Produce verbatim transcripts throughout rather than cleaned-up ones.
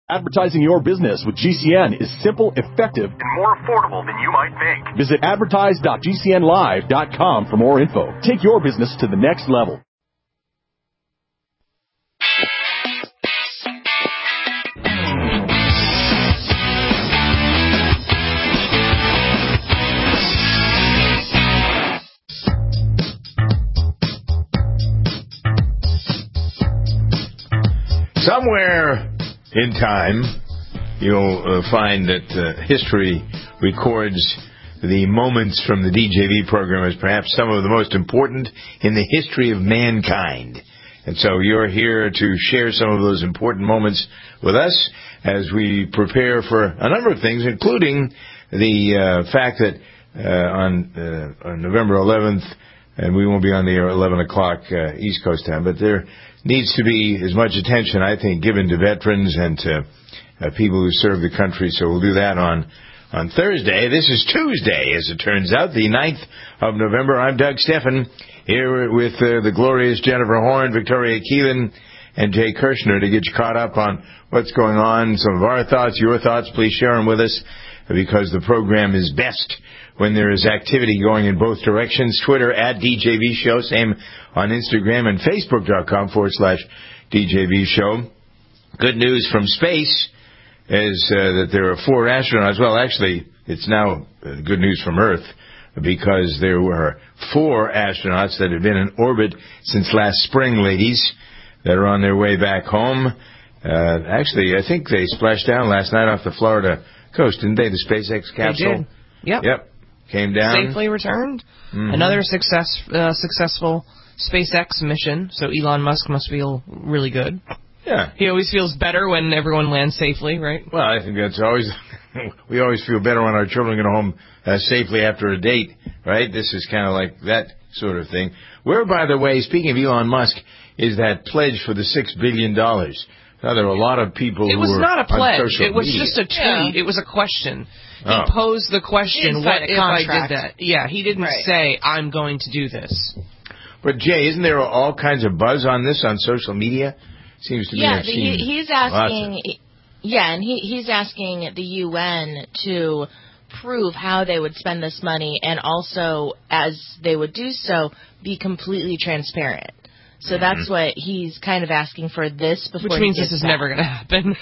Advertising your business with G C N is simple, effective, and more affordable than you might think. Visit advertise dot g c n live dot com for more info. Take your business to the next level. Somewhere in time, you'll uh, find that uh, history records the moments from the D J V program as perhaps some of the most important in the history of mankind. And so you're here to share some of those important moments with us as we prepare for a number of things, including the uh, fact that uh, on, uh, on November eleventh, and we won't be on the air at eleven o'clock uh, East Coast time, but there needs to be as much attention, I think, given to veterans and to uh, people who serve the country. So we'll do that on, on Thursday. This is Tuesday, as it turns out, the ninth of November. I'm Doug Steffen, here with uh, the glorious Jennifer Horn, Victoria Keelan, and Jay Kirshner to get you caught up on what's going on. Some of our thoughts, your thoughts, please share them with us, because the program is best when there is activity going in both directions. Twitter at D J V Show, same on Instagram, and Facebook.com forward slash DJV Show. Good news from space is uh, that there are four astronauts. Well, actually, it's now uh, good news from Earth, because there were four astronauts that have been in orbit since last spring, ladies, that are on their way back home. Uh, actually, I think they splashed down last night off the Florida coast, didn't they? The SpaceX capsule? They did. Yep. Yep. Came down. Safely returned. Mm-hmm. Another success, uh, successful SpaceX mission, so Elon Musk must feel really good. Yeah. He always feels better when everyone lands safely, right? Well, I think that's always, we always feel better when our children get home uh, safely after a date, right? This is kind of like that sort of thing. Where, by the way, speaking of Elon Musk, is that pledge for the six billion dollars? Now, there were a lot of people it who was were not a pledge. on social It was media. just a tweet. Yeah. It was a question. He Oh. posed the question, what if contract. I did that? Yeah, he didn't Right. say, I'm going to do this. But, Jay, isn't there all kinds of buzz on this on social media? Seems to me Yeah, I've he, seen he's lots asking. of- Yeah, and he he's asking the U N to prove how they would spend this money, and also, as they would do so, be completely transparent. So that's Mm-hmm. what he's kind of asking for this before. Which he means gets this is back. never going to happen.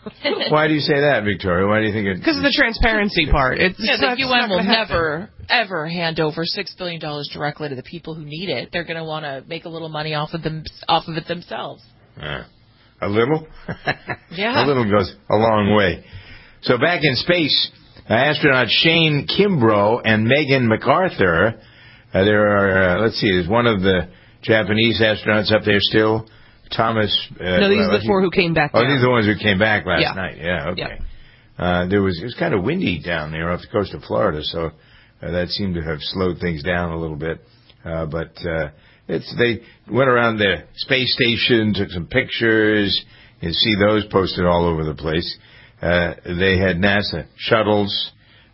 Why do you say that, Victoria? Why do you think it... Because of the transparency part. It's, Yeah, it's the not- U it's N not will gonna happen. never, ever hand over six billion dollars directly to the people who need it. They're going to want to make a little money off of them, off of it themselves. Uh, a little? Yeah. A little goes a long way. So back in space, uh, astronaut Shane Kimbrough and Megan MacArthur, uh, there are, uh, let's see, there's one of the Japanese astronauts up there still, Thomas... Uh, No, these well, are the four who came back Oh, down. these are the ones who came back last Yeah. night. Yeah, okay. Yeah. Uh, there was, it was kind of windy down there off the coast of Florida, so uh, that seemed to have slowed things down a little bit. Uh, but uh, it's they went around the space station, took some pictures. You see those posted all over the place. Uh, they had NASA shuttles.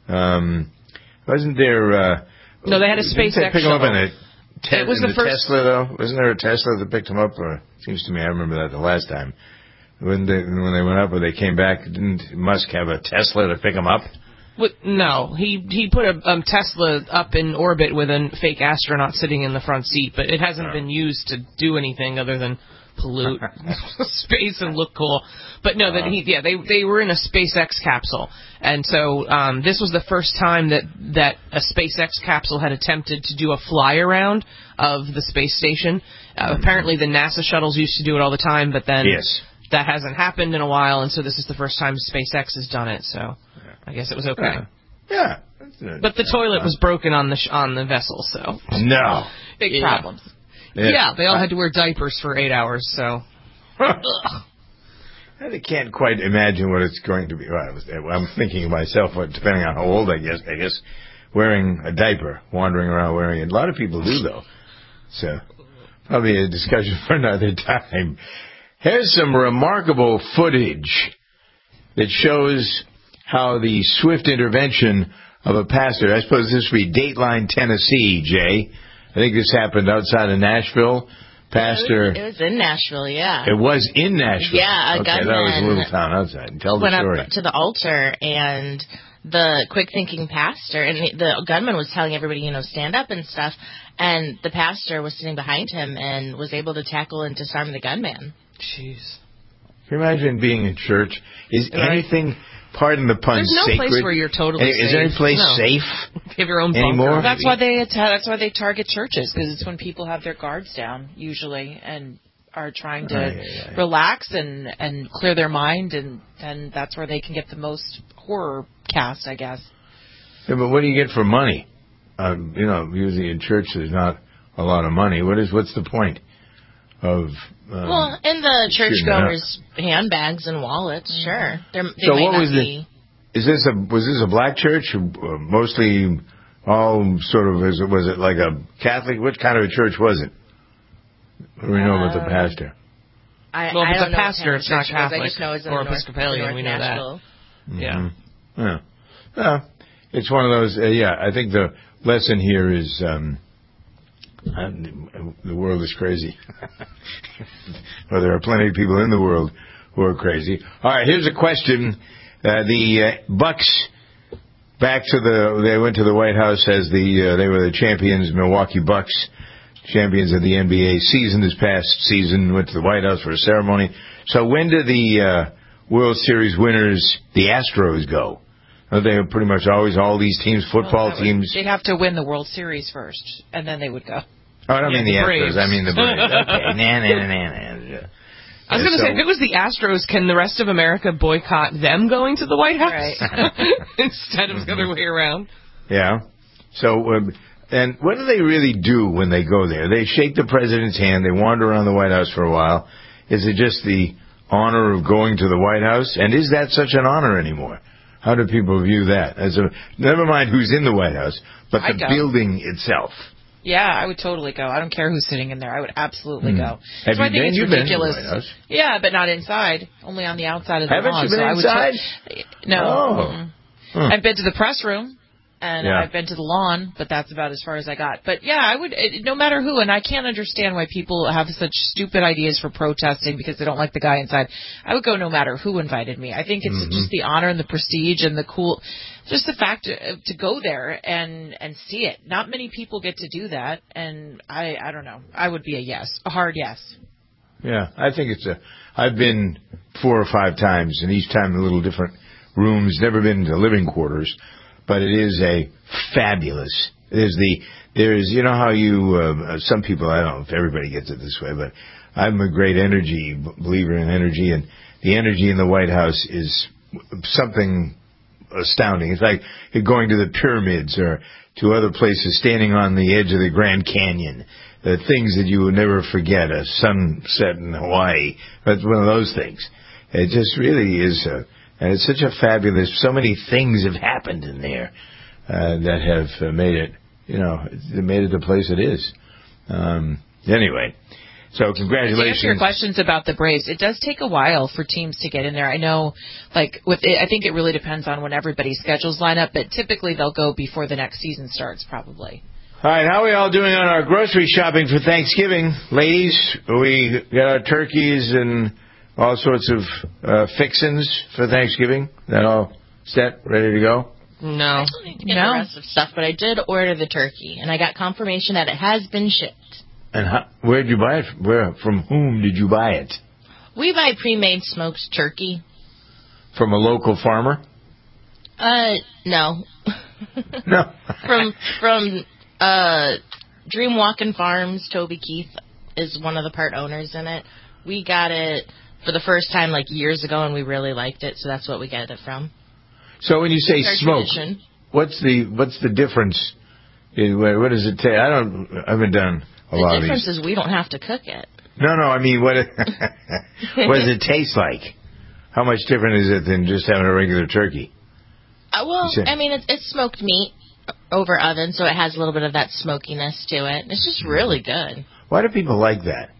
Um, wasn't there... Uh, No, they had a didn't SpaceX they pick them up in shuttle. a te- It was in the the first- Tesla, though? Wasn't there a Tesla that picked them up? Or, seems to me I remember that the last time. When they, when they went up or they came back, didn't Musk have a Tesla to pick them up? What, no, he he put a um, Tesla up in orbit with a fake astronaut sitting in the front seat, but it hasn't Oh. been used to do anything other than pollute space and look cool. But no, that he yeah they they were in a SpaceX capsule, and so um, this was the first time that that a SpaceX capsule had attempted to do a fly around of the space station. Uh, apparently, the NASA shuttles used to do it all the time, but then Yes. that hasn't happened in a while, and so this is the first time SpaceX has done it. So I guess it was okay. Yeah. yeah. But the toilet was broken on the sh- on the vessel, so No. Big Yeah. problems. yeah, they all had to wear diapers for eight hours. So I can't quite imagine what it's going to be. Well, I was, I'm thinking of myself, depending on how old I guess, I guess, wearing a diaper, wandering around wearing it. A lot of people do, though. So, probably a discussion for another time. Here's some remarkable footage that shows how the swift intervention of a pastor, I suppose this would be Dateline, Tennessee, Jay. I think this happened outside of Nashville, pastor. It was in Nashville, yeah. It was in Nashville. Yeah, a okay, gunman that was a little town outside. Tell the went story. up to the altar, and the quick-thinking pastor, and the, the gunman was telling everybody, you know, stand up and stuff, and the pastor was sitting behind him and was able to tackle and disarm the gunman. Jeez. Can you imagine being in church? Is Right. anything, pardon the pun, There's no sacred? place where you're totally Is safe. there any place No. safe? You have your own Anymore? bunker. That's why they atta- that's why they target churches, because it's when people have their guards down usually and are trying to Aye, aye, aye. relax and and clear their mind, and and that's where they can get the most horror cast, I guess. Yeah, but what do you get for money? Um, you know, usually in church there's not a lot of money. What is? What's the point of? Um, Well, in the shooting it churchgoers' handbags and wallets, sure. They're, they So might what not was be. Is this a was this a black church? Uh, mostly all sort of is it was it like a Catholic? What kind of a church was it? What do we know about the Um, pastor? I, Well, I but don't the know pastor, what it's kind not of church it was. I Catholic just know it's in or the North, Episcopalian, North we know that. Nashville. Yeah. Mhm. Yeah. Yeah. It's one of those. Uh, yeah, I think the lesson here is um, uh, the world is crazy. Well, there are plenty of people in the world who are crazy. All right, here's a question. Uh, the uh, Bucks back to the. They went to the White House as the. Uh, they were the champions, Milwaukee Bucks, champions of the N B A season this past season. Went to the White House for a ceremony. So when do the uh, World Series winners, the Astros, go? Are they pretty much always all these teams, football Well, that would- teams? They'd have to win the World Series first, and then they would go. Oh, I don't Yeah, mean the the Braves. Astros. I mean the Braves. Okay. Nah, nah, nah, nah, nah. I was going to So- say, if it was the Astros, can the rest of America boycott them going to the White House instead of the other way around? Yeah. So, um, and what do they really do when they go there? They shake the president's hand. They wander around the White House for a while. Is it just the honor of going to the White House? And is that such an honor anymore? How do people view that? As a, never mind who's in the White House, but I'd the go. building itself. Yeah, I would totally go. I don't care who's sitting in there. I would absolutely Hmm. go. Have That's why you I think been? it's You've been to the ridiculous. White House. Yeah, but not inside. Only on the outside of the Haven't lawn. you been so I would inside? to- no. Oh. Mm-mm. Huh. I've been to the press room, and Yeah. I've been to the lawn, but that's about as far as I got. But yeah, I would, it, no matter who, and I can't understand why people have such stupid ideas for protesting because they don't like the guy inside. I would go no matter who invited me. I think it's Mm-hmm. just the honor and the prestige and the cool, just the fact to, to go there and and see it. Not many people get to do that, and I I don't know. I would be a yes, a hard yes. Yeah, I think it's a. I've been four or five times, and each time a little different rooms. Never been to living quarters, but it is a fabulous. There's the there's you know how you uh, some people, I don't know if everybody gets it this way, but I'm a great energy believer in energy, and the energy in the White House is something astounding. It's like going to the pyramids or to other places, standing on the edge of the Grand Canyon. The things that you would never forget, a sunset in Hawaii. That's one of those things. It just really is, a, and it's such a fabulous, so many things have happened in there uh, that have uh, made it, you know, it made it the place it is. Um, anyway, so To answer your congratulations. questions about the Braves, it does take a while for teams to get in there. I know, like with it, I think it really depends on when everybody's schedules line up, but typically they'll go before the next season starts, probably. All right, how are we all doing on our grocery shopping for Thanksgiving? Ladies, we got our turkeys and all sorts of uh, fixins for Thanksgiving. That all set, ready to go? No. I still need to get No. the rest of stuff, but I did order the turkey, and I got confirmation that it has been shipped. And how, where did you buy it? Where? From whom did you buy it? We buy pre-made smoked turkey. From a local farmer? Uh, no. No. from from uh, Dream Walking Farms. Toby Keith is one of the part owners in it. We got it for the first time like years ago, and we really liked it, so that's what we got it from. So when you say It's our smoke, tradition. what's the what's the difference? In, what what does it take? I don't. I haven't done a lot The of difference these. is we don't have to cook it. No, no. I mean, what? What does it taste like? How much different is it than just having a regular turkey? Uh, well, You said- I mean, it's, it's smoked meat over oven, so it has a little bit of that smokiness to it. It's just really good. Why do people like that?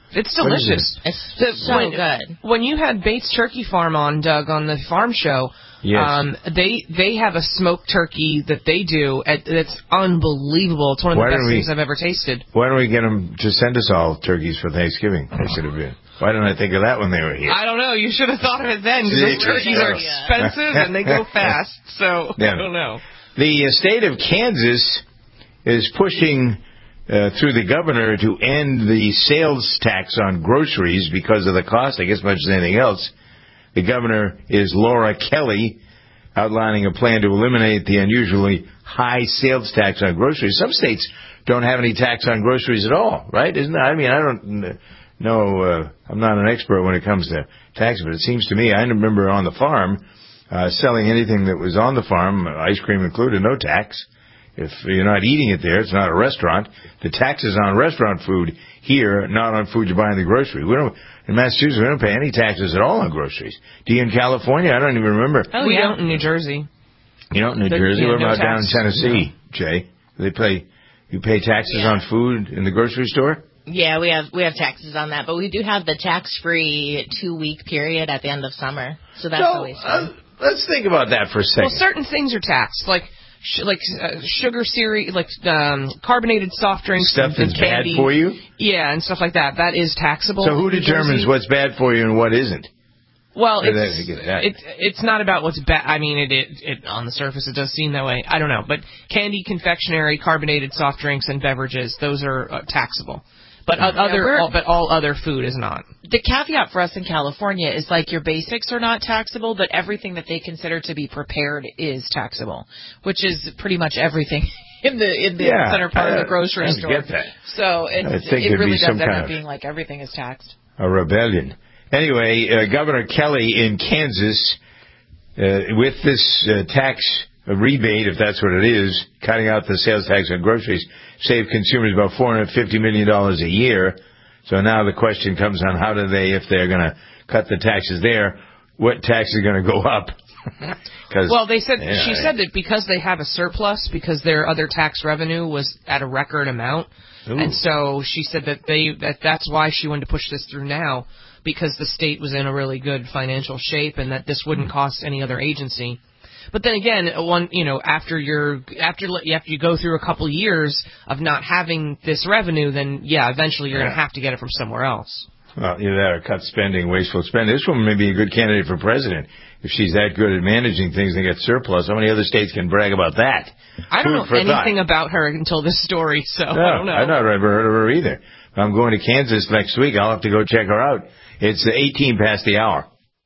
It's delicious. It's The- so when, good. When you had Bates Turkey Farm on, Doug, on the farm show, Yes. um, they they have a smoked turkey that they do. At, that's unbelievable. It's one of the Why best don't we- things I've ever tasted. Why don't we get them to send us all turkeys for Thanksgiving? They should have been. Why didn't I think of that when they were here? I don't know. You should have thought of it then, because those See? turkeys are Yeah. expensive and they go fast. So Yeah. I don't know. The uh, state of Kansas is pushing uh, through the governor to end the sales tax on groceries because of the cost, I guess, much as anything else. The governor is Laura Kelly, outlining a plan to eliminate the unusually high sales tax on groceries. Some states don't have any tax on groceries at all, right? Isn't that? I mean, I don't know. Uh, I'm not an expert when it comes to tax, but it seems to me, I remember on the farm, uh, selling anything that was on the farm, ice cream included, no tax. If you're not eating it there, it's not a restaurant. The tax is on restaurant food here, not on food you buy in the grocery. We don't, in Massachusetts, we don't pay any taxes at all on groceries. Do you in California? I don't even remember. Oh, we yeah. don't in New Jersey. You don't in New There- Jersey? yeah, What no about down in tax. Tennessee, Jay? They pay, you pay taxes Yeah. on food in the grocery store? Yeah, we have we have taxes on that, but we do have the tax-free two-week period at the end of summer, so that's So, always uh, fun. let's think about that for a second. Well, certain things are taxed, like sh- like uh, sugar cereal, like um, carbonated soft drinks, Stuff and, that's and candy. bad for you? Yeah, and stuff like that. That is taxable. So who in New determines Jersey. what's bad for you and what isn't? Well, Or it's, they get that. it's it's not about what's bad. I mean, it, it it on the surface it does seem that way. I don't know, but candy, confectionery, carbonated soft drinks, and beverages, those are uh, taxable. But uh, other, we're- all, but all other food is not. The caveat for us in California is like your basics are not taxable, but everything that they consider to be prepared is taxable, which is pretty much everything in the in the Yeah, center part I- of the grocery I store. get that. So it, I think it there'd really be does some end kind up of- being like everything is taxed. A rebellion. Anyway, uh, Governor Kelly in Kansas, uh, with this uh, tax rebate, if that's what it is, cutting out the sales tax on groceries, saved consumers about four hundred fifty million dollars a year. So now the question comes on how do they, if they're going to cut the taxes there, what tax is going to go up? Cause, Well, they said yeah, she said that because they have a surplus, because their other tax revenue was at a record amount, Ooh. and so she said that they that that's why she wanted to push this through now, because the state was in a really good financial shape, and that this wouldn't cost any other agency. But then again, one you know after you're after after you go through a couple years of not having this revenue, then yeah, eventually you're Yeah. going to have to get it from somewhere else. Well, either that or cut spending, wasteful spending. This woman may be a good candidate for president. If she's that good at managing things and get surplus, how many other states can brag about that? I don't Food know for anything thought. about her until this story, so No, I don't know. I've not ever heard of her either. If I'm going to Kansas next week, I'll have to go check her out. It's eighteen past the hour.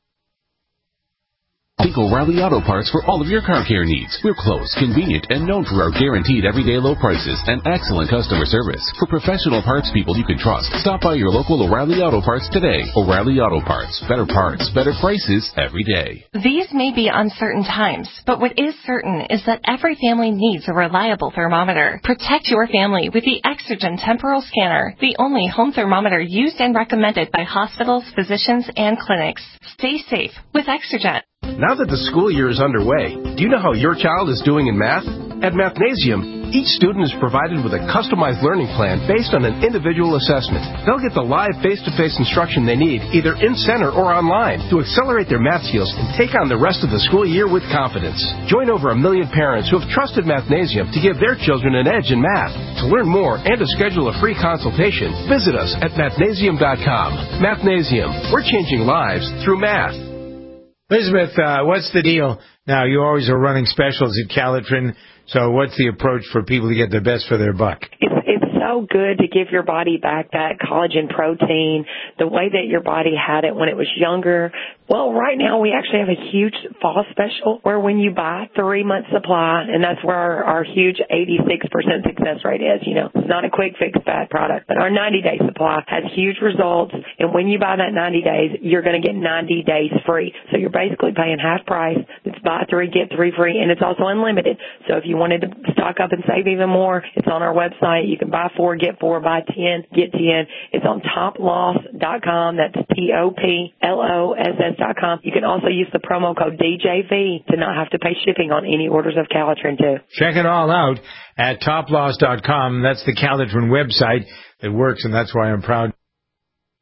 Think O'Reilly Auto Parts for all of your car care needs. We're close, convenient, and known for our guaranteed everyday low prices and excellent customer service. For professional parts people you can trust, stop by your local O'Reilly Auto Parts today. O'Reilly Auto Parts. Better parts, better prices every day. These may be uncertain times, but what is certain is that every family needs a reliable thermometer. Protect your family with the Exergen Temporal Scanner, the only home thermometer used and recommended by hospitals, physicians, and clinics. Stay safe with Exergen. Now that the school year is underway, do you know how your child is doing in math? At Mathnasium, each student is provided with a customized learning plan based on an individual assessment. They'll get the live face-to-face instruction they need, either in center or online, to accelerate their math skills and take on the rest of the school year with confidence. Join over a million parents who have trusted Mathnasium to give their children an edge in math. To learn more and to schedule a free consultation, visit us at mathnasium dot com. Mathnasium, we're changing lives through math. Elizabeth, uh, what's the deal? Now, you always are running specials at Calitrin, so what's the approach for people to get the best for their buck? It's, it's so good to give your body back that collagen protein, the way that your body had it when it was younger. Well, right now we actually have a huge fall special where when you buy three months supply, and that's where our, our huge eighty-six percent success rate is, you know, it's not a quick fix fat product, but our ninety day supply has huge results. And when you buy that ninety days, you're going to get ninety days free. So you're basically paying half price. It's buy three, get three free, and it's also unlimited. So if you wanted to stock up and save even more, it's on our website. You can buy four, get four, buy ten, get ten. It's on top loss dot com. That's T O P L O S S dot com. You can also use the promo code D J V to not have to pay shipping on any orders of Calitrin too. Check it all out at top loss dot com. That's the Calitrin website that works, and that's why I'm proud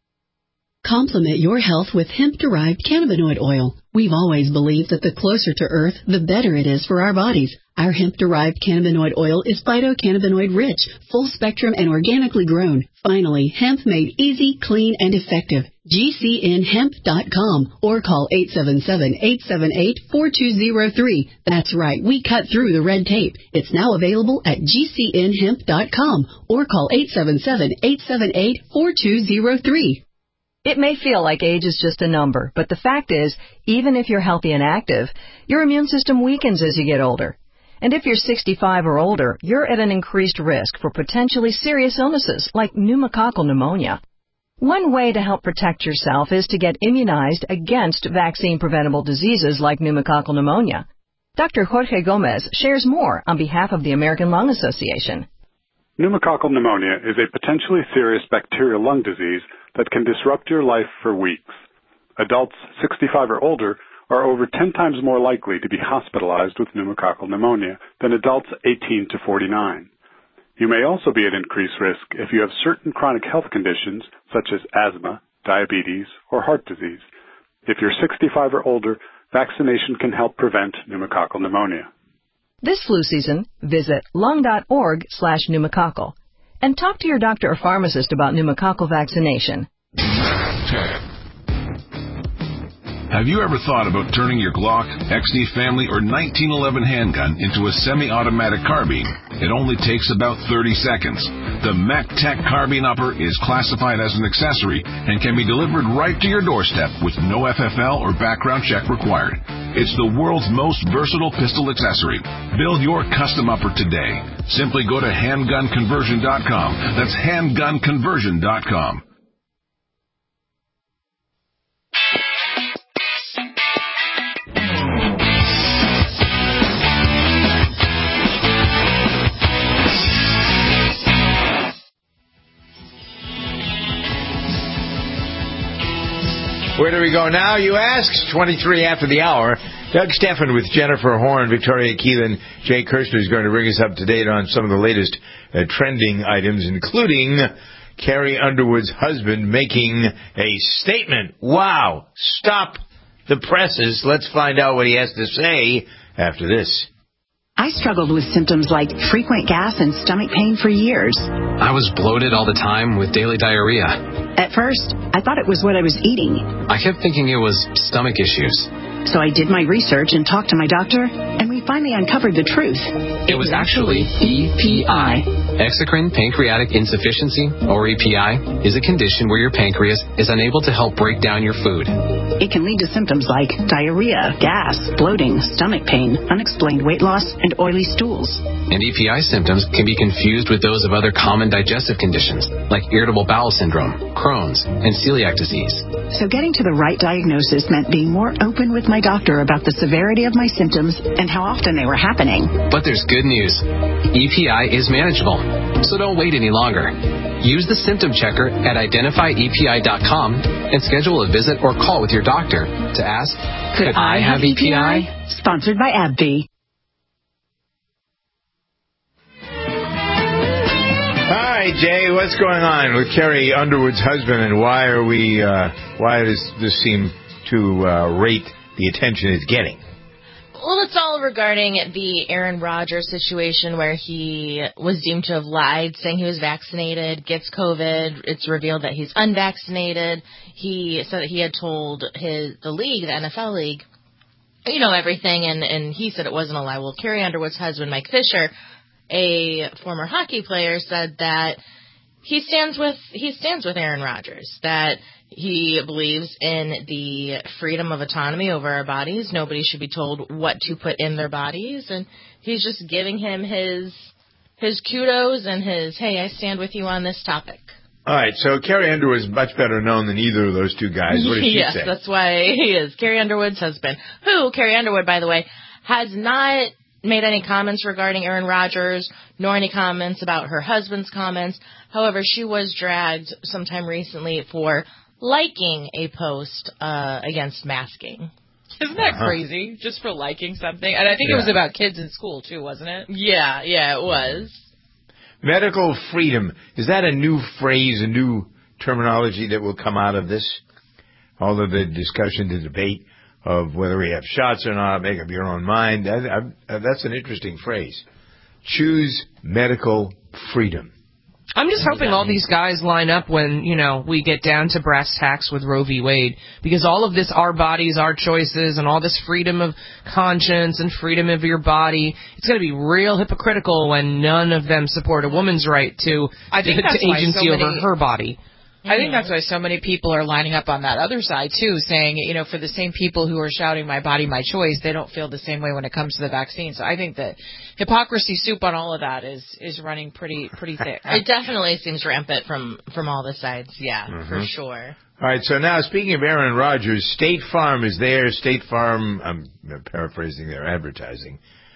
Complement your health with hemp-derived cannabinoid oil. We've always believed that the closer to Earth, the better it is for our bodies. Our hemp-derived cannabinoid oil is phytocannabinoid rich, full spectrum, and organically grown. Finally, hemp made easy, clean, and effective. G C N hemp dot com or call eight seven seven, eight seven eight, four two zero three. That's right, we cut through the red tape. It's now available at G C N hemp dot com or call eight seven seven, eight seven eight, four two zero three. It may feel like age is just a number, but the fact is, even if you're healthy and active, your immune system weakens as you get older. And if you're sixty-five or older, you're at an increased risk for potentially serious illnesses like pneumococcal pneumonia. One way to help protect yourself is to get immunized against vaccine-preventable diseases like pneumococcal pneumonia. Doctor Jorge Gomez shares more on behalf of the American Lung Association. Pneumococcal pneumonia is a potentially serious bacterial lung disease that can disrupt your life for weeks. Adults sixty-five or older are over ten times more likely to be hospitalized with pneumococcal pneumonia than adults eighteen to forty-nine. You may also be at increased risk if you have certain chronic health conditions such as asthma, diabetes, or heart disease. If you're sixty-five or older, vaccination can help prevent pneumococcal pneumonia. This flu season, visit lung.org slash pneumococcal and talk to your doctor or pharmacist about pneumococcal vaccination. Have you ever thought about turning your Glock, X D Family, or nineteen eleven handgun into a semi-automatic carbine? It only takes about thirty seconds. The MacTech Carbine Upper is classified as an accessory and can be delivered right to your doorstep with no F F L or background check required. It's the world's most versatile pistol accessory. Build your custom upper today. Simply go to handgun conversion dot com. That's handgun conversion dot com. Where do we go now, you ask? twenty-three after the hour. Doug Steffen with Jennifer Horn, Victoria Keelan, Jay Kirshner is going to bring us up to date on some of the latest uh, trending items, including Carrie Underwood's husband making a statement. Wow. Stop the presses. Let's find out what he has to say after this. I struggled with symptoms like frequent gas and stomach pain for years. I was bloated all the time with daily diarrhea. At first, I thought it was what I was eating. I kept thinking it was stomach issues. So I did my research and talked to my doctor, and we finally uncovered the truth. It was actually E P I. Exocrine pancreatic insufficiency, or E P I, is a condition where your pancreas is unable to help break down your food. It can lead to symptoms like diarrhea, gas, bloating, stomach pain, unexplained weight loss, and oily stools. And E P I symptoms can be confused with those of other common digestive conditions, like irritable bowel syndrome, Crohn's, and celiac disease. So getting to the right diagnosis meant being more open with my doctor about the severity of my symptoms and how often they were happening. But there's good news. E P I is manageable, so don't wait any longer. Use the symptom checker at identify E P I dot com and schedule a visit or call with your doctor to ask, could, could I, I have E P I? Sponsored by AbbVie. Hi, Jay. What's going on with Carrie Underwood's husband, and why are we? Uh, why does this seem to uh, rate the attention it's getting? Well, it's all regarding the Aaron Rodgers situation where he was deemed to have lied, saying he was vaccinated, gets COVID. It's revealed that he's unvaccinated. He said that he had told his the league, the N F L league, you know, everything, and, and he said it wasn't a lie. Well, Carrie Underwood's husband, Mike Fisher, a former hockey player, said that he stands with he stands with Aaron Rodgers, that he believes in the freedom of autonomy over our bodies. Nobody should be told what to put in their bodies, and he's just giving him his his kudos and his, hey, I stand with you on this topic. All right, so Carrie Underwood is much better known than either of those two guys. What does she yes, say? Yes, that's why he is. Carrie Underwood's husband, who, Carrie Underwood, by the way, has not made any comments regarding Aaron Rodgers, nor any comments about her husband's comments. However, she was dragged sometime recently for liking a post uh, against masking. Isn't that uh-huh. crazy? Just for liking something? And I think yeah. it was about kids in school, too, wasn't it? Yeah, yeah, it was. Medical freedom. Is that a new phrase, a new terminology that will come out of this? all of the discussion, the debate of whether we have shots or not, make up your own mind. That, I, that's an interesting phrase. Choose medical freedom. I'm just hoping all these guys line up when, you know, we get down to brass tacks with Roe v. Wade, because all of this our bodies, our choices, and all this freedom of conscience and freedom of your body, it's going to be real hypocritical when none of them support a woman's right to, I think to, that's to agency why so over many, her body. I think that's why so many people are lining up on that other side, too, saying, you know, for the same people who are shouting my body, my choice, they don't feel the same way when it comes to the vaccine. So I think that hypocrisy soup on all of that is, is running pretty pretty thick. It definitely seems rampant from, from all the sides, yeah, Mm-hmm. for sure. All right, so now speaking of Aaron Rodgers, State Farm is there. State Farm, I'm paraphrasing their advertising,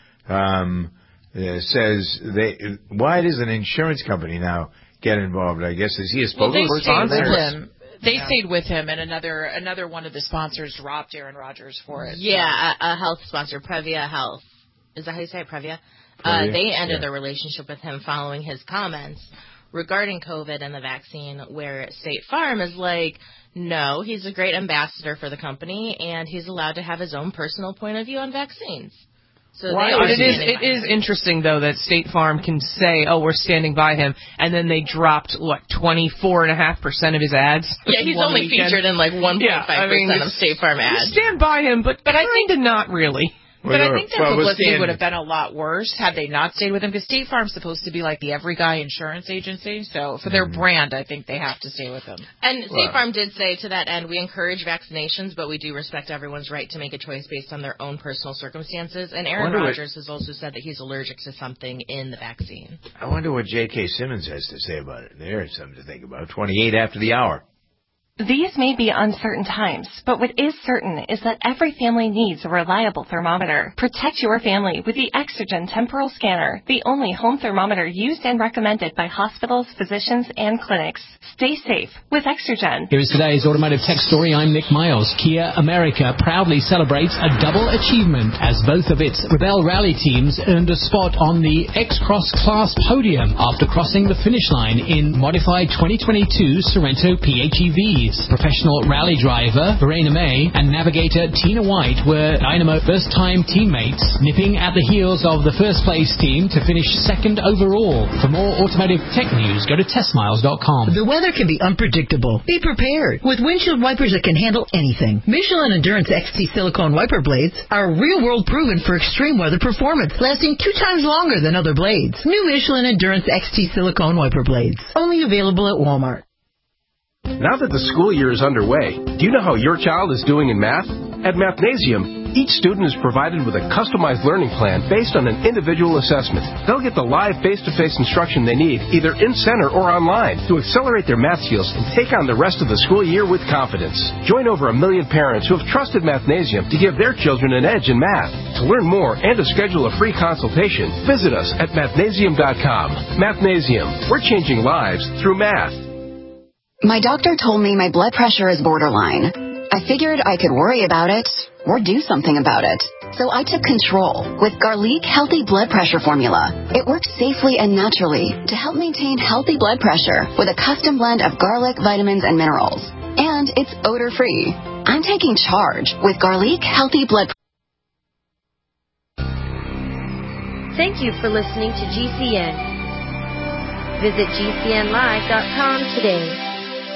um, uh, says they. Why does an insurance company now get involved? I guess is he a Well, they spokesperson? stayed with him. They Yeah. stayed with him, and another another one of the sponsors dropped Aaron Rodgers for it. Yeah, a, a health sponsor, Previa Health. Is that how you say it, Previa? Uh, Previa? they ended Yeah. their relationship with him following his comments regarding COVID and the vaccine, where State Farm is like, no, he's a great ambassador for the company, and he's allowed to have his own personal point of view on vaccines. So Why, they are but it is standing it by is him. interesting though that State Farm can say, "Oh, we're standing by him," and then they dropped what twenty four and a half percent of his ads. Yeah, he's one only weekend. featured in like one point Yeah, five I mean, percent of State Farm you ads. stand by him, but but I think not really. But I think that well, we'll publicity stand- would have been a lot worse had they not stayed with him, because State Farm's supposed to be like the every guy insurance agency. So for their Mm-hmm. brand, I think they have to stay with him. And State Wow. Farm did say to that end, we encourage vaccinations, but we do respect everyone's right to make a choice based on their own personal circumstances. And Aaron Wonder what- Rodgers has also said that he's allergic to something in the vaccine. I wonder what J K. Simmons has to say about it. There's something to think about. twenty-eight after the hour. These may be uncertain times, but what is certain is that every family needs a reliable thermometer. Protect your family with the Exergen Temporal Scanner, the only home thermometer used and recommended by hospitals, physicians, and clinics. Stay safe with Exergen. Here is today's automotive tech story. I'm Nick Miles. Kia America proudly celebrates a double achievement as both of its Rebel Rally teams earned a spot on the X-Cross class podium after crossing the finish line in modified twenty twenty-two Sorento P H E Vs. Professional rally driver Verena May and navigator Tina White were Dynamo first-time teammates, nipping at the heels of the first-place team to finish second overall. For more automotive tech news, go to test miles dot com. The weather can be unpredictable. Be prepared with windshield wipers that can handle anything. Michelin Endurance X T silicone wiper blades are real-world proven for extreme weather performance, lasting two times longer than other blades. New Michelin Endurance X T silicone wiper blades, only available at Walmart. Now that the school year is underway, do you know how your child is doing in math? At Mathnasium, each student is provided with a customized learning plan based on an individual assessment. They'll get the live face-to-face instruction they need, either in-center or online, to accelerate their math skills and take on the rest of the school year with confidence. Join over a million parents who have trusted Mathnasium to give their children an edge in math. To learn more and to schedule a free consultation, visit us at mathnasium dot com. Mathnasium, we're changing lives through math. My doctor told me my blood pressure is borderline. I figured I could worry about it or do something about it. So I took control with Garlic Healthy Blood Pressure Formula. It works safely and naturally to help maintain healthy blood pressure with a custom blend of garlic, vitamins, and minerals. And it's odor-free. I'm taking charge with Garlic Healthy Blood Pressure. Thank you for listening to G C N. Visit G C N live dot com today.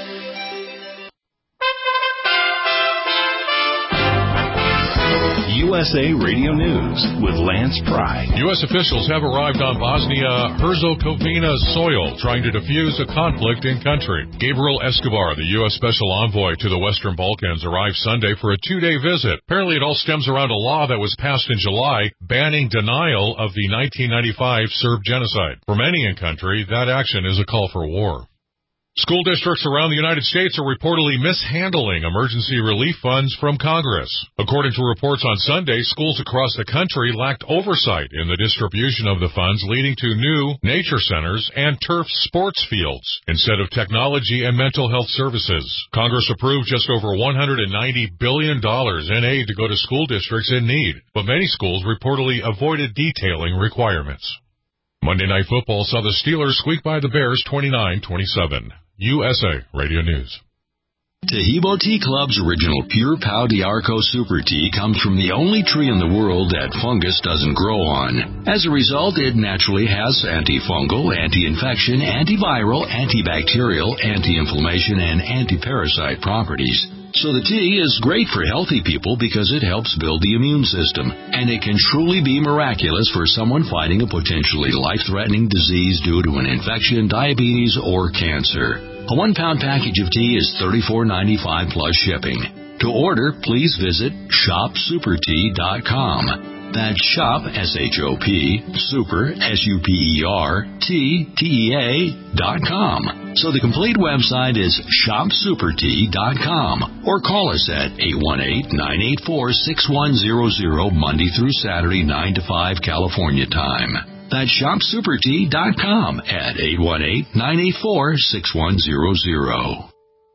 U S A Radio News with Lance Pry. U S officials have arrived on Bosnia-Herzegovina soil trying to defuse a conflict in country. Gabriel Escobar, the U S Special Envoy to the Western Balkans, arrived Sunday for a two-day visit. Apparently it all stems around a law that was passed in July banning denial of the nineteen ninety-five Serb genocide. For many in country, that action is a call for war. School districts around the United States are reportedly mishandling emergency relief funds from Congress. According to reports on Sunday, schools across the country lacked oversight in the distribution of the funds, leading to new nature centers and turf sports fields instead of technology and mental health services. Congress approved just over one hundred ninety billion dollars in aid to go to school districts in need, but many schools reportedly avoided detailing requirements. Monday Night Football saw the Steelers squeak by the Bears twenty-nine twenty-seven. U S A Radio News. Tahibo Tea Club's original Pure Pau d'Arco Super Tea comes from the only tree in the world that fungus doesn't grow on. As a result, it naturally has antifungal, anti-infection, antiviral, antibacterial, anti-inflammation, and anti-parasite properties. So the tea is great for healthy people because it helps build the immune system, and it can truly be miraculous for someone fighting a potentially life-threatening disease due to an infection, diabetes, or cancer. A one-pound package of tea is thirty-four ninety-five plus shipping. To order, please visit shop super tea dot com. That's shop, S H O P, super, S U P E R, T, T E A, dot com. So the complete website is shop super tea dot com. Or call us at eight one eight, nine eight four, six one zero zero Monday through Saturday, nine to five California time. That's shop super tea dot com at eight one eight, nine eight four, six one zero zero.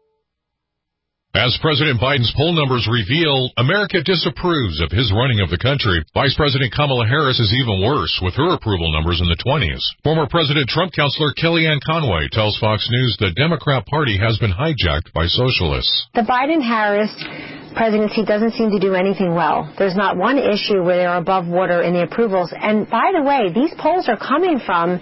As President Biden's poll numbers reveal, America disapproves of his running of the country. Vice President Kamala Harris is even worse, with her approval numbers in the twenties. Former President Trump counselor Kellyanne Conway tells Fox News the Democrat Party has been hijacked by socialists. The Biden-Harris presidency doesn't seem to do anything well. There's not one issue where they're above water in the approvals. And by the way, these polls are coming from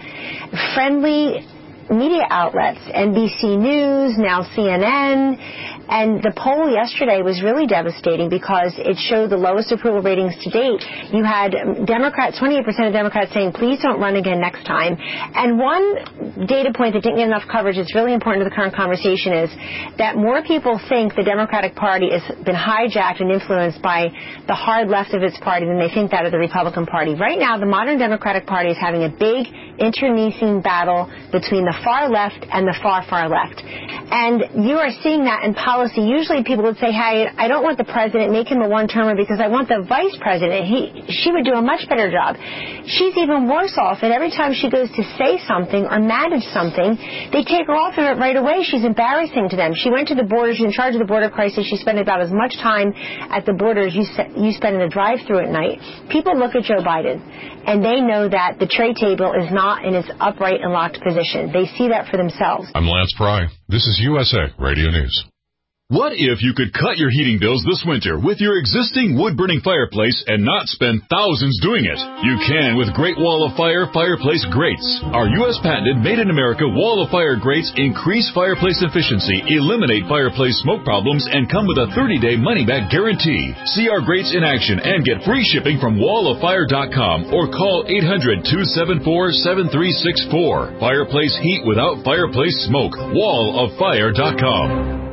friendly media outlets, N B C News, now C N N, and the poll yesterday was really devastating because it showed the lowest approval ratings to date. You had Democrats, twenty-eight percent of Democrats saying, please don't run again next time. And one data point that didn't get enough coverage that's really important to the current conversation is that more people think the Democratic Party has been hijacked and influenced by the hard left of its party than they think that of the Republican Party. Right now, the modern Democratic Party is having a big internecine battle between the far left and the far, far left. And you are seeing that in policy. Usually people would say, hey, I don't want the president, make him a one-termer because I want the vice president. He, she would do a much better job. She's even worse off, and every time she goes to say something or manage something, they take her off of it right away. She's embarrassing to them. She went to the border. She's in charge of the border crisis. She spent about as much time at the border as you, you spend in the drive-thru at night. People look at Joe Biden, and they know that the tray table is not in its upright and locked position. They see that for themselves. I'm Lance Pry. This is U S A Radio News. What if you could cut your heating bills this winter with your existing wood-burning fireplace and not spend thousands doing it? You can with Great Wall of Fire fireplace grates. Our U S patented made-in-America Wall of Fire grates increase fireplace efficiency, eliminate fireplace smoke problems, and come with a thirty-day money-back guarantee. See our grates in action and get free shipping from wall of fire dot com or call eight hundred, two seven four, seven three six four. Fireplace heat without fireplace smoke. wall of fire dot com.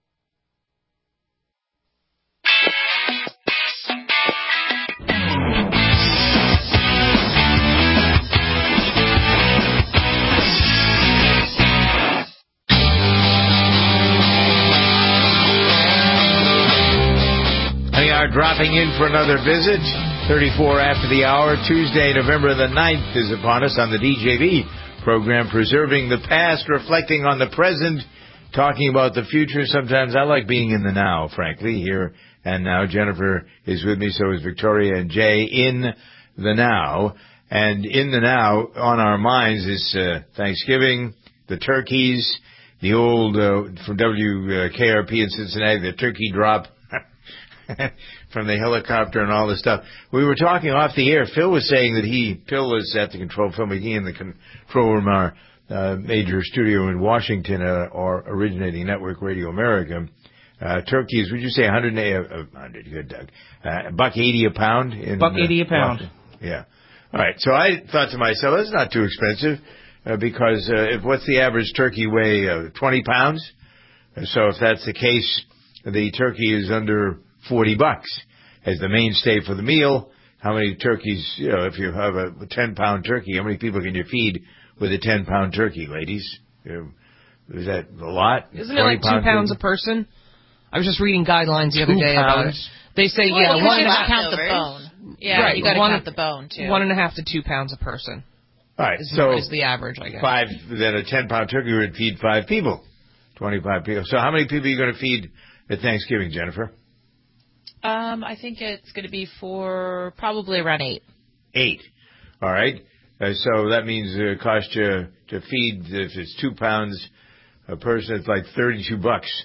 Dropping in for another visit, thirty-four after the hour, Tuesday, November the ninth is upon us on the D J V program, Preserving the Past, reflecting on the present, talking about the future. Sometimes I like being in the now, frankly, here and now. Jennifer is with me, so is Victoria and Jay in the now. And in the now, on our minds is uh, Thanksgiving, the turkeys, the old, uh, from W K R P in Cincinnati, the turkey drop from the helicopter and all this stuff. We were talking off the air. Phil was saying that he, Phil was at the control, Phil McGee in the control room, our uh, major studio in Washington, uh, or originating network Radio America. Uh, turkeys, would you say one hundred eighty, uh, one hundred, good, Doug, uh, buck eighty a pound? In, buck eighty uh, a pound. Washington. Yeah. All right. So I thought to myself, that's not too expensive, uh, because uh, if what's the average turkey weigh? Uh, twenty pounds. So if that's the case, the turkey is under forty bucks as the mainstay for the meal. How many turkeys, you know, if you have a ten pound turkey, how many people can you feed with a ten pound turkey, ladies? You know, is that a lot? Isn't it like two pounds turkey? A person? I was just reading guidelines the other two day pounds? about it. They say, well, yeah, you one and a gotta half. count the bone. Yeah, right, you got to one, count the bone, too. One and a half to two pounds a person. All right, is, so is the average, I guess. Five, then a ten pound turkey would feed five people, twenty-five people. So how many people are you going to feed at Thanksgiving, Jennifer? Um, I think it's going to be for probably around eight. Eight. All right. Uh, so that means it costs you to feed, if it's two pounds a person, it's like thirty-two bucks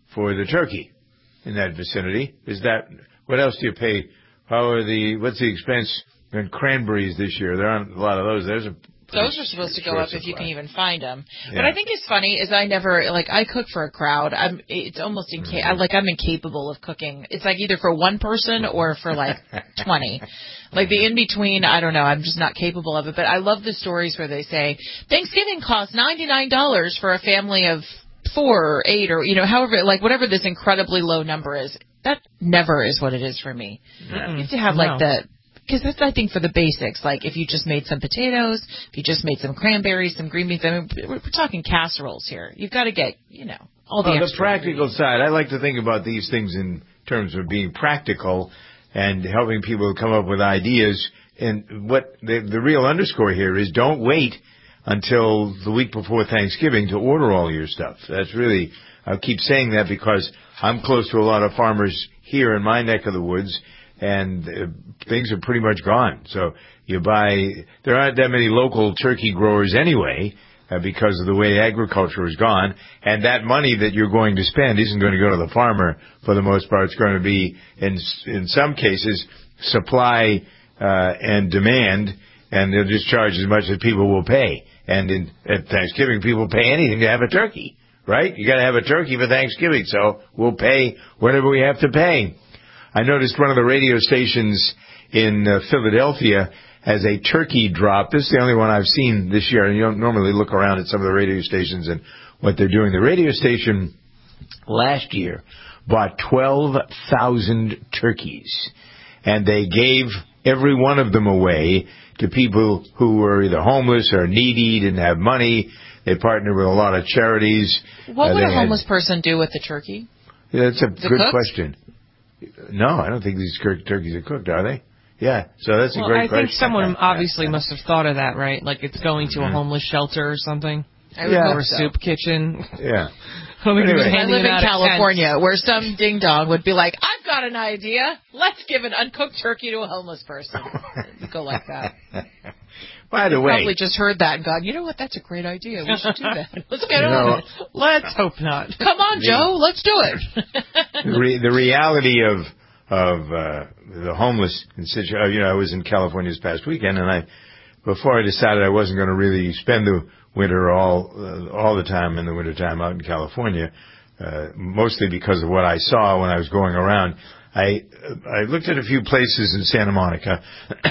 for the turkey in that vicinity. Is that, what else do you pay? How are the, what's the expense in cranberries this year? There aren't a lot of those. There's a Those are supposed to go up if you can even find them. Yeah. What I think is funny is I never, like, I cook for a crowd. I'm, it's almost, inca- I, like, I'm incapable of cooking. It's like either for one person or for, like, twenty. Like, the in-between, I don't know. I'm just not capable of it. But I love the stories where they say, Thanksgiving costs ninety-nine dollars for a family of four or eight or, you know, however, like, whatever this incredibly low number is. That never is what it is for me. Mm-mm. You have to have, No. like, the... Because that's, I think, for the basics. Like, if you just made some potatoes, if you just made some cranberries, some green beans, I mean, we're, we're talking casseroles here. You've got to get, you know, all the well, extra the practical side. I like to think about these things in terms of being practical and helping people come up with ideas. And what the, the real underscore here is don't wait until the week before Thanksgiving to order all your stuff. That's really, I keep saying that because I'm close to a lot of farmers here in my neck of the woods, and uh, things are pretty much gone. So you buy, there aren't that many local turkey growers anyway, uh, because of the way agriculture has gone, and that money that you're going to spend isn't going to go to the farmer for the most part. It's going to be, in in some cases, supply uh, and demand, and they'll just charge as much as people will pay. And in, at Thanksgiving, people pay anything to have a turkey, right? You got to have a turkey for Thanksgiving, so we'll pay whatever we have to pay. I noticed one of the radio stations in uh, Philadelphia has a turkey drop. This is the only one I've seen this year. And you don't normally look around at some of the radio stations and what they're doing. The radio station last year bought twelve thousand turkeys, and they gave every one of them away to people who were either homeless or needy, didn't have money. They partnered with a lot of charities. What uh, would a had, homeless person do with the turkey? Yeah, that's a Is it good cooked? question. No, I don't think these tur- turkeys are cooked, are they? Yeah, so that's a Well, great I question. think someone obviously must have thought of that, right? Like it's going to a Mhm. homeless shelter or something. I would Yeah. hope Or a so. soup kitchen. Yeah. I don't think he was Anyway. I handing live it in out at California tents. where some ding dong would be like, I've got an idea. Let's give an uncooked turkey to a homeless person. It'd go like that. By the They way, probably just heard that and gone, you know what, that's a great idea. We should do that. Let's get You on know, it. Let's hope not. Come on, Joe. Let's do it. the, re- the reality of of uh, the homeless in situ- uh, you know, I was in California this past weekend, and I before I decided I wasn't going to really spend the winter all uh, all the time in the wintertime out in California, uh, mostly because of what I saw when I was going around. I I looked at a few places in Santa Monica,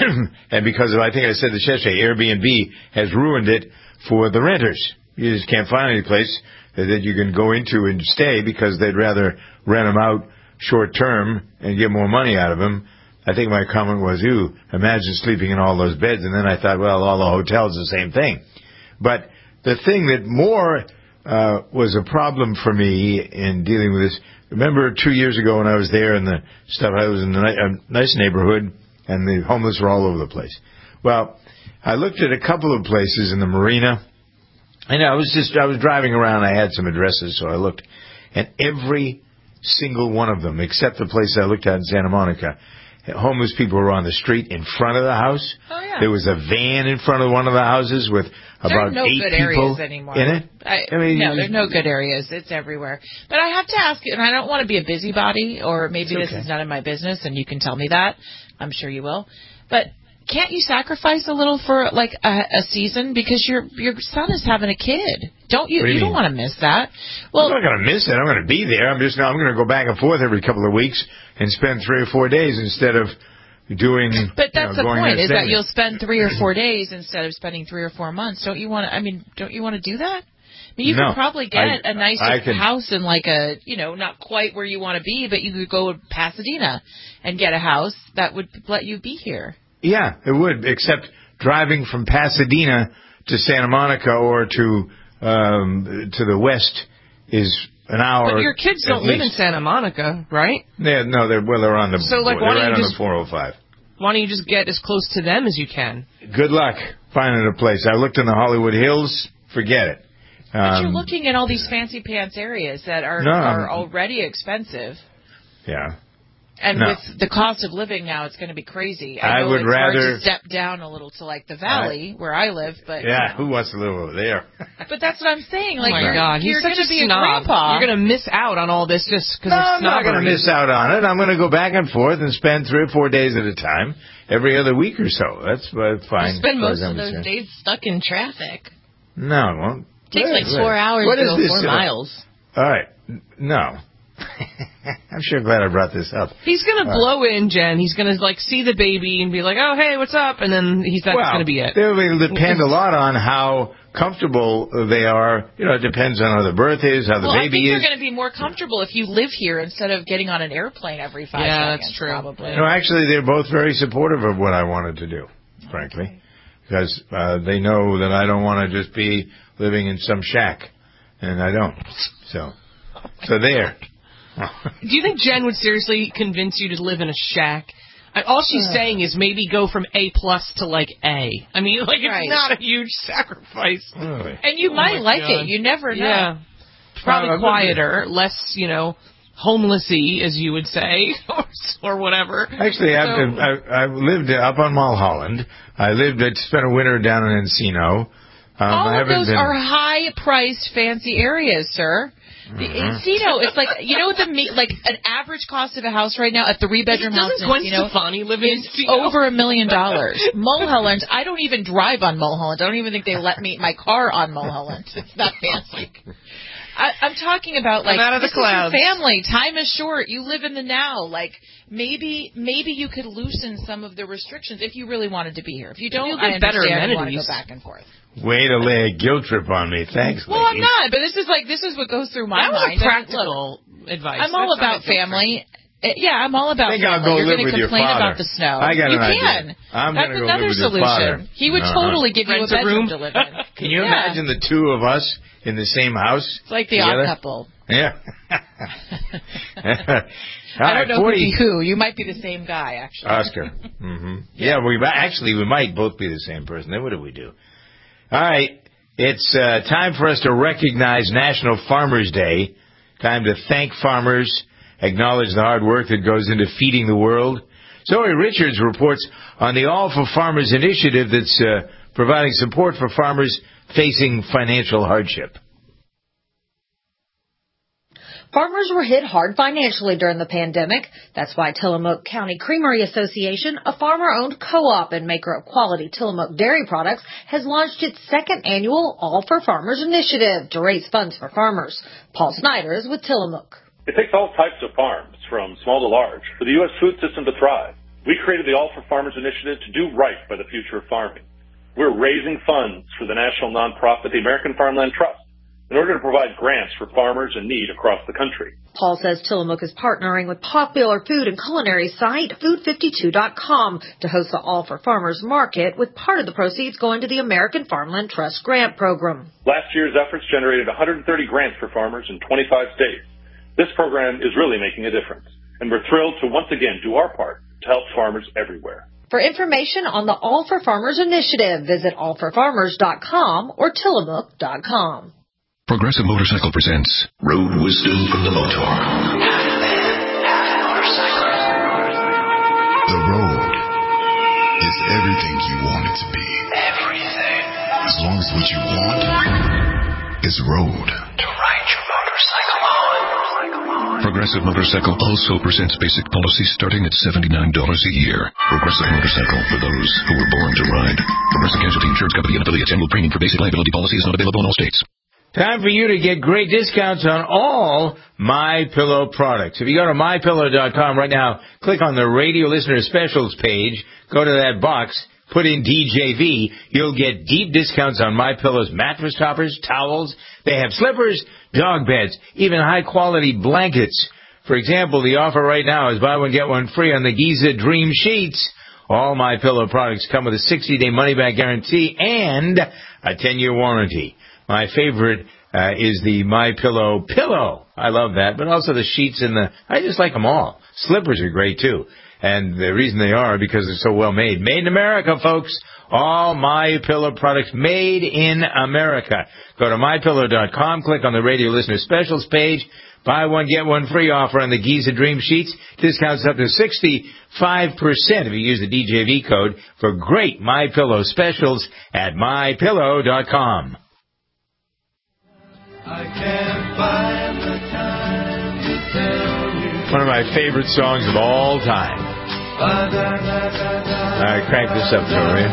and because of, I think I said this yesterday, Airbnb has ruined it for the renters. You just can't find any place that you can go into and stay because they'd rather rent them out short term and get more money out of them. I think my comment was, "Ew, imagine sleeping in all those beds." And then I thought, well, all the hotels the same thing. But the thing that more uh, was a problem for me in dealing with this. Remember two years ago when I was there and the stuff, I was in a, ni- a nice neighborhood and the homeless were all over the place. Well, I looked at a couple of places in the marina, and I was just, I was driving around, I had some addresses, so I looked, and every single one of them, except the place I looked at in Santa Monica, homeless people were on the street in front of the house. Oh, yeah. There was a van in front of one of the houses with There about are no eight good people areas anymore. in it. I, I mean, no, there's no good areas. It's everywhere. But I have to ask you, and I don't want to be a busybody, or maybe It's this okay. is none of my business, and you can tell me that. I'm sure you will. But can't you sacrifice a little for like a, a season because your your son is having a kid? Don't you? What do you you don't mean? want to miss that. Well, I'm not going to miss it. I'm going to be there. I'm just I'm going to go back and forth every couple of weeks and spend three or four days instead of doing. but that's you know, the going point: and is that staying. you'll spend three or four days instead of spending three or four months. Don't you want to? I mean, don't you want to do that? I mean, you No, could probably get I- a nice I can- house in like a, you know, not quite where you want to be, but you could go to Pasadena and get a house that would let you be here. Yeah, it would. Except driving from Pasadena to Santa Monica or to um, to the west is an hour. But your kids at don't live in least. Santa Monica, right? Yeah, no, they're well, they're on the. So, like, they're why don't right you on just- the four oh five. Why don't you just get as close to them as you can? Good luck finding a place. I looked in the Hollywood Hills. Forget it. But you're Um, looking at all these fancy pants areas that are No, are I'm- already expensive. Yeah. And no. with the cost of living now, it's going to be crazy. I, I know would it's rather hard to step down a little to like the valley I, where I live, but yeah, you know. who wants to live over there? But that's what I'm saying. Like, oh my you're, God, you're he's such going a to be snob. a grandpa. You're going to miss out on all this just because no, of I'm not going to miss out on it. I'm going to go back and forth and spend three or four days at a time, every other week or so. That's uh, fine. You spend most of those concerned. days stuck in traffic. No, it won't. It takes wait, like wait. four hours what to go this, four uh, miles. All right. No. I'm sure glad I brought this up. He's going to blow right. in, Jen. He's going to, like, see the baby and be like, oh, hey, what's up? And then he's that's well, going to be it. It will depend a lot on how comfortable they are. You know, it depends on how the birth is, how the well, baby I think is. you're going to be more comfortable if you live here instead of getting on an airplane every five yeah, seconds. That's true. Probably. No, actually, they're both very supportive of what I wanted to do, frankly, okay. because uh, they know that I don't want to just be living in some shack, and I don't. So, so there. Do you think Jen would seriously convince you to live in a shack? All she's uh, saying is maybe go from A plus to like A. I mean, like it's right. not a huge sacrifice. Really? And you oh might like God. it. You never know. Yeah. Probably uh, quieter, less, you know, homelessy, as you would say, or, or whatever. Actually, so, I've, I've, I've lived up on Mulholland. I lived, I spent a winter down in Encino. Um, all I of those been... are high-priced, fancy areas, sir. The Encino, it's like, you know, the like an average cost of a house right now, a three-bedroom house in Gwen Encino, Stefani live in is over a million dollars. Mulholland, I don't even drive on Mulholland. I don't even think they let me my car on Mulholland. It's that fancy. I, I'm talking about, like, out of the this clouds. is your family. Time is short. You live in the now. Like, maybe maybe you could loosen some of the restrictions if you really wanted to be here. If you don't, You'll I get better understand you want to amenities. go back and forth. Way to lay a guilt trip on me. Thanks, Well, ladies. I'm not, but this is like this is what goes through my that was mind. a practical Look, advice. I'm all That's about family. Uh, yeah, I'm all about I think family. I'll go You're live going with to your complain father. about the snow. I got you an can. idea. I'm That's gonna go another live with your solution. father. He would Uh-huh. totally give you Rent a a bedroom room. to live in. Can you Yeah. imagine the two of us in the same house? It's like the together? odd couple. Yeah. I don't know forty who. You might be the same guy, actually. Oscar. Mm-hmm. Yeah, we actually we might both be the same person. Then what do we do? All right, it's uh, time for us to recognize National Farmers Day. Time to thank farmers, acknowledge the hard work that goes into feeding the world. Zoe Richards reports on the All for Farmers initiative that's uh, providing support for farmers facing financial hardship. Farmers were hit hard financially during the pandemic. That's why Tillamook County Creamery Association, a farmer-owned co-op and maker of quality Tillamook dairy products, has launched its second annual All for Farmers initiative to raise funds for farmers. Paul Snyder is with Tillamook. It takes all types of farms, from small to large, for the U S food system to thrive. We created the All for Farmers initiative to do right by the future of farming. We're raising funds for the national nonprofit, the American Farmland Trust, in order to provide grants for farmers in need across the country. Paul says Tillamook is partnering with popular food and culinary site food fifty-two dot com to host the All for Farmers Market, with part of the proceeds going to the American Farmland Trust grant program. Last year's efforts generated one hundred thirty grants for farmers in twenty-five states. This program is really making a difference, and we're thrilled to once again do our part to help farmers everywhere. For information on the All for Farmers initiative, visit all for farmers dot com or tillamook dot com. Progressive Motorcycle presents Road Wisdom from the Motor. Half man, half motorcycle. The road is everything you want it to be. Everything. As long as what you want is road. To ride your motorcycle on. Progressive Motorcycle also presents basic policies starting at seventy-nine dollars a year. Progressive Motorcycle, for those who were born to ride. Progressive Casualty Insurance Company and affiliates. Annual premium for basic liability policy is not available in all states. Time for you to get great discounts on all MyPillow products. If you go to my pillow dot com right now, click on the radio listener specials page, go to that box, put in D J V, you'll get deep discounts on MyPillow's mattress toppers, towels. They have slippers, dog beds, even high-quality blankets. For example, the offer right now is buy one, get one free on the Giza Dream Sheets. All MyPillow products come with a sixty-day money-back guarantee and a ten-year warranty. My favorite uh, is the MyPillow pillow. I love that, but also the sheets and the, I just like them all. Slippers are great, too. And the reason they are because they're so well made. Made in America, folks. All MyPillow products made in America. Go to my pillow dot com, click on the radio listener specials page, Buy one, get one free offer on the Giza Dream Sheets. Discounts up to sixty-five percent if you use the D J V code for great MyPillow specials at my pillow dot com. I can't find the time to tell you. One of my favorite songs of all time. All right, crank this up, Tori.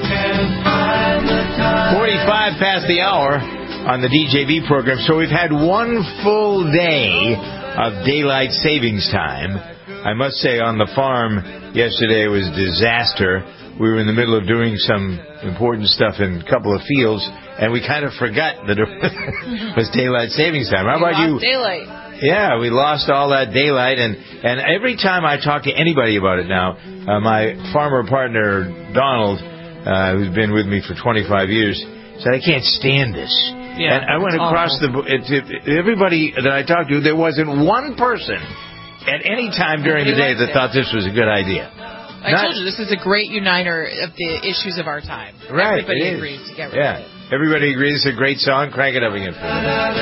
forty-five past the hour on the D J V program. So we've had one full day of daylight savings time. I must say, on the farm yesterday was a disaster. We were in the middle of doing some important stuff in a couple of fields, and we kind of forgot that it was daylight savings time. How about you? Daylight. Yeah, we lost all that daylight, and, and every time I talk to anybody about it now, uh, my farmer partner, Donald, uh, who's been with me for twenty-five years, said, I can't stand this. Yeah, and I went across awful. the... It, it, everybody that I talked to, there wasn't one person at any time during the day that thought this was a good idea. I Not, told you, this is a great uniter of the issues of our time. Right, Everybody it is. agrees to get rid yeah. of it. Everybody agrees it's a great song. Crank it up again for me.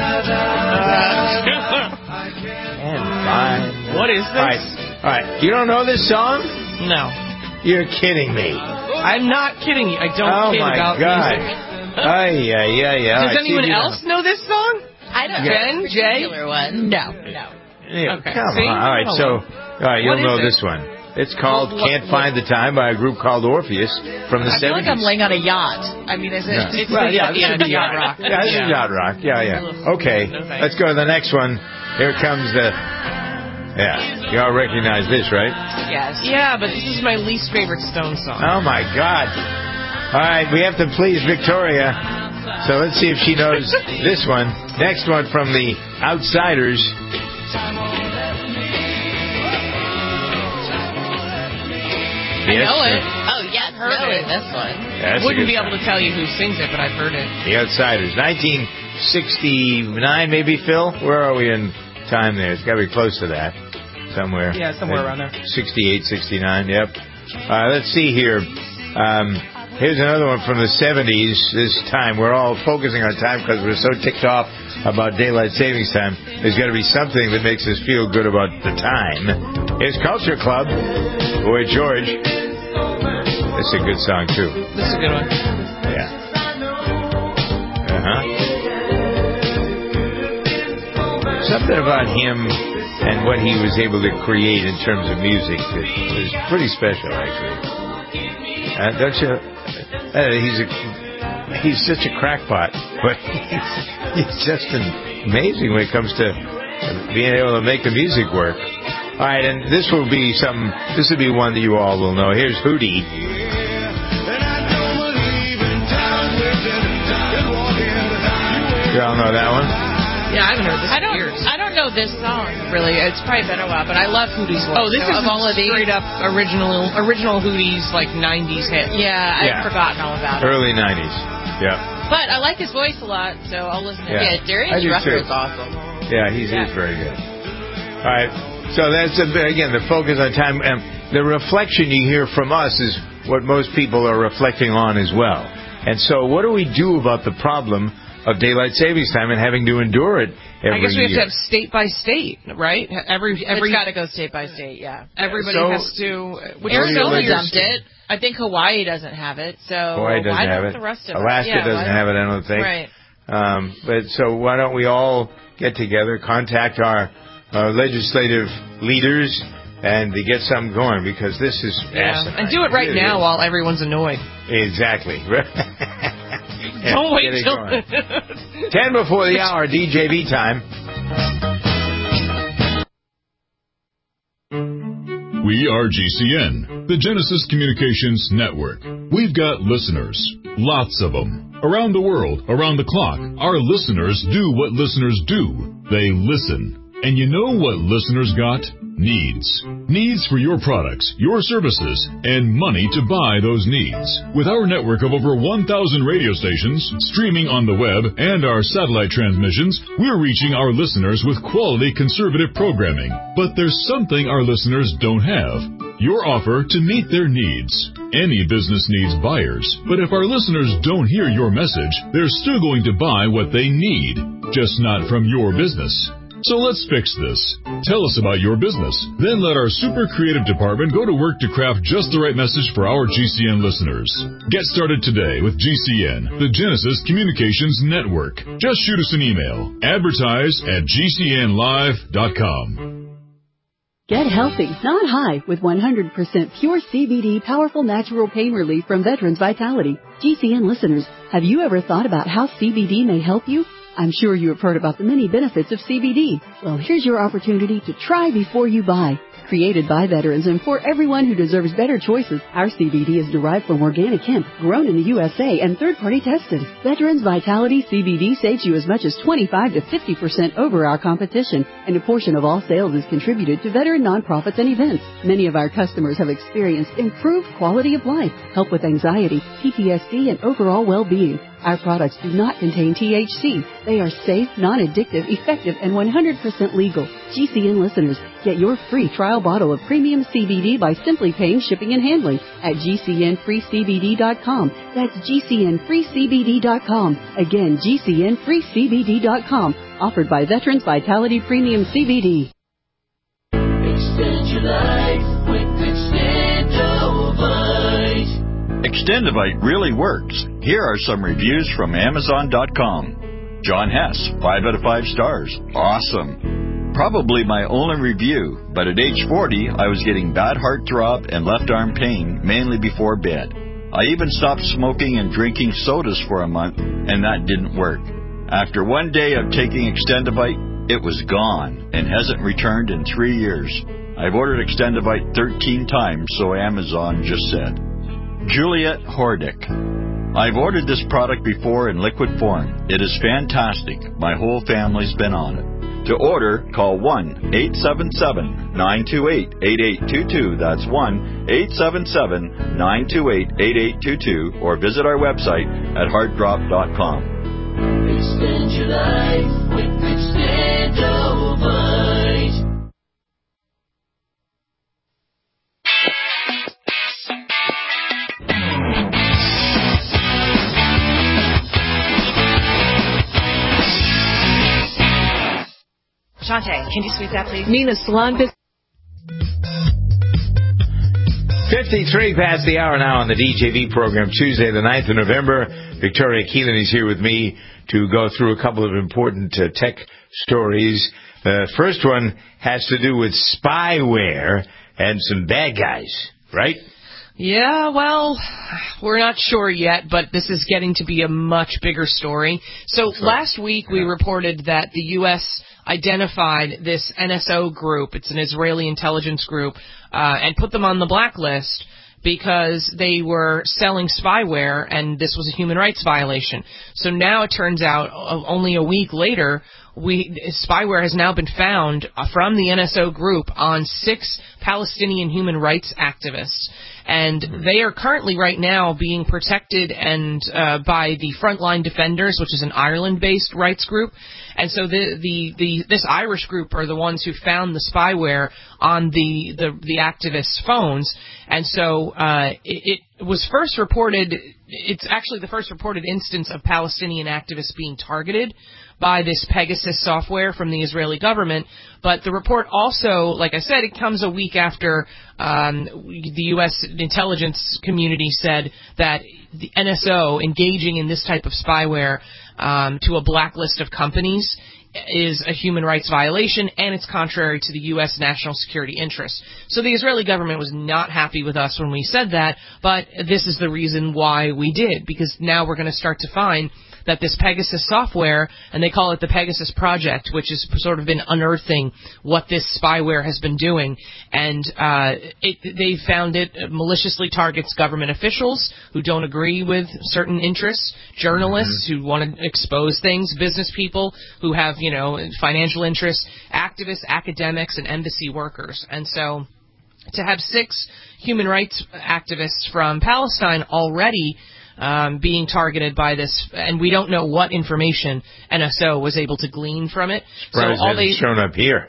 And fine. What is this? All right. All right. You don't know this song? No. You're kidding me. I'm not kidding you. I don't oh kid my about God. music. Ay, yeah, yeah, yeah. Does anyone else know. know this song? I don't Ben, know. Jay? One. No, no. Yeah, okay. Come See? on. All right, so all right, you'll know this one. It's called well, Can't what, Find the Time by a group called Orpheus from the I feel seventies. like I'm laying on a yacht. I mean, is it? No. It's well, like, yeah, yeah, it's yacht rock. Yeah, it's yeah. yacht rock. Yeah, yeah. Okay, no, let's go to the next one. Here comes the... Yeah, you all recognize this, right? Yes. Yeah, but this is my least favorite Stone song. Oh, my God. All right, we have to please Victoria. So let's see if she knows this one. Next one from the Outsiders. I Yes, know it. sir. Oh, yeah, I've heard it. This one. Yeah, wouldn't be able to tell you who sings it, but I've heard it. The Outsiders. nineteen sixty-nine, maybe, Phil? Where are we in time there? It's got to be close to that. Somewhere. Yeah, somewhere around there. sixty-eight, sixty-nine, yep. Uh, let's see here. Um, here's another one from the seventies. This time, we're all focusing on time because we're so ticked off about daylight savings time. There's got to be something that makes us feel good about the time. Here's Culture Club. Boy, George. This is a good song, too. This is a good one. Yeah. Uh-huh. Something about him and what he was able to create in terms of music that was pretty special, actually. Uh, don't you? Uh, he's a he's such a crackpot, but he's, he's just amazing when it comes to being able to make the music work. All right, and this will be some. This will be one that you all will know. Here's Hootie. You all know that one? Yeah, I haven't heard this I don't, in years. I don't know this song, really. It's probably been a while, but I love Hootie's voice. Oh, this so is of all of these. straight up original original Hootie's, like, nineties hit. Yeah, I've Yeah. forgotten all about it. Early nineties. Yeah. But I like his voice a lot, so I'll listen to Yeah. it. Yeah, Darius I do Rucker too. is awesome. Yeah, he's, Yeah. he's very good. All right. So that's, a, again, the focus on time. Um, the reflection you hear from us is what most people are reflecting on as well. And so what do we do about the problem of daylight savings time and having to endure it every year? I guess we have to have state by state, right? Every every It's got to go state by state, yeah. Everybody So- has to. Which Arizona is- dumped it. I think Hawaii doesn't have it, so Hawaii doesn't why have don't it. the rest of Alaska us? Yeah, doesn't why- have it, I don't think. Right. Um, but so why don't we all get together, contact our uh, legislative leaders, and to get something going, because this is Yeah. asinine. And do it right really now is. while everyone's annoyed. Exactly. Yeah, Don't wait get it till going. Ten before the hour, D J V time. We are G C N, the Genesis Communications Network. We've got listeners, lots of them. Around the world, around the clock, our listeners do what listeners do. They listen. And you know what listeners got? Needs. Needs for your products, your services, and money to buy those needs. With our network of over one thousand radio stations, streaming on the web, and our satellite transmissions, we're reaching our listeners with quality conservative programming. But there's something our listeners don't have. Your offer to meet their needs. Any business needs buyers, but if our listeners don't hear your message, they're still going to buy what they need, just not from your business. So let's fix this. Tell us about your business. Then let our super creative department go to work to craft just the right message for our G C N listeners. Get started today with G C N, the Genesis Communications Network. Just shoot us an email. Advertise at G C N live dot com. Get healthy, not high, with one hundred percent pure C B D powerful natural pain relief from Veterans Vitality. G C N listeners, have you ever thought about how C B D may help you? I'm sure you have heard about the many benefits of C B D. Well, here's your opportunity to try before you buy. Created by veterans and for everyone who deserves better choices, our C B D is derived from organic hemp, grown in the U S A and third-party tested. Veterans Vitality C B D saves you as much as twenty-five to fifty percent over our competition, and a portion of all sales is contributed to veteran nonprofits and events. Many of our customers have experienced improved quality of life, help with anxiety, P T S D, and overall well-being. Our products do not contain T H C. They are safe, non-addictive, effective, and one hundred percent legal. G C N listeners, get your free trial bottle of premium C B D by simply paying shipping and handling at G C N free C B D dot com. That's G C N free C B D dot com. Again, G C N free C B D dot com. Offered by Veterans Vitality Premium C B D. Extend your life with Extendovite. Extendovite really works. Here are some reviews from Amazon dot com. John Hess, five out of five stars. Awesome. Probably my only review, but at age forty, I was getting bad heart throb and left arm pain, mainly before bed. I even stopped smoking and drinking sodas for a month, and that didn't work. After one day of taking Extendovite, it was gone and hasn't returned in three years. I've ordered Extendovite thirteen times, so Amazon just said. Juliet Hordick. I've ordered this product before in liquid form. It is fantastic. My whole family's been on it. To order, call one eight seven seven, nine two eight, eight eight two two. That's one eight seven seven, nine two eight, eight eight two two, or visit our website at heart drop dot com. Extend your life with Extendovite. Shante, can you sweep that, please? Nina Salon. fifty-three past the hour now on the D J V program, Tuesday the ninth of November. Victoria Keelan is here with me to go through a couple of important uh, tech stories. The uh, first one has to do with spyware and some bad guys, right? Yeah, well, we're not sure yet, but this is getting to be a much bigger story. So last week we reported that the U S identified this N S O group, it's an Israeli intelligence group, uh, and put them on the blacklist because they were selling spyware, and this was a human rights violation. So now it turns out, uh, only a week later, we spyware has now been found from the N S O group on six Palestinian human rights activists. And they are currently right now being protected and uh, by the Frontline Defenders, which is an Ireland-based rights group. And so the, the, the this Irish group are the ones who found the spyware on the, the, the activists' phones. And so uh, it, it was first reported, it's actually the first reported instance of Palestinian activists being targeted by this Pegasus software from the Israeli government. But the report also, like I said, it comes a week after um, the U S intelligence community said that the N S O engaging in this type of spyware um, to a blacklist of companies is a human rights violation, and it's contrary to the U S national security interests. So the Israeli government was not happy with us when we said that, but this is the reason why we did, because now we're going to start to find that this Pegasus software, and they call it the Pegasus Project, which has sort of been unearthing what this spyware has been doing, and uh, it, they found it maliciously targets government officials who don't agree with certain interests, journalists mm-hmm. who want to expose things, business people who have, you know, financial interests, activists, academics, and embassy workers. And so to have six human rights activists from Palestine already Um, being targeted by this, and we don't know what information N S O was able to glean from it. Surprised so all they shown up here.